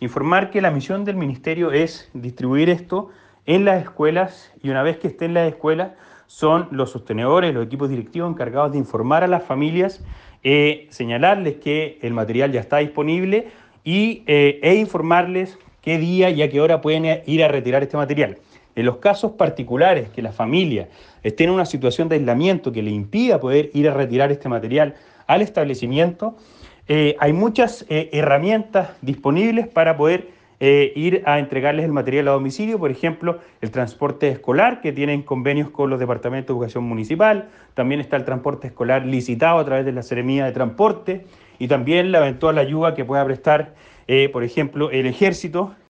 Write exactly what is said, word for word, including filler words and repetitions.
Informar que la misión del ministerio es distribuir esto en las escuelas y una vez que esté en las escuelas son los sostenedores, los equipos directivos encargados de informar a las familias, eh, señalarles que el material ya está disponible y, eh, e informarles qué día y a qué hora pueden ir a retirar este material. En los casos particulares que la familia esté en una situación de aislamiento que le impida poder ir a retirar este material al establecimiento, eh, hay muchas eh, herramientas disponibles para poder eh, ir a entregarles el material a domicilio, por ejemplo, el transporte escolar, que tienen convenios con los departamentos de educación municipal, también está el transporte escolar licitado a través de la Seremía de Transporte y también la eventual ayuda que pueda prestar, eh, por ejemplo, el ejército,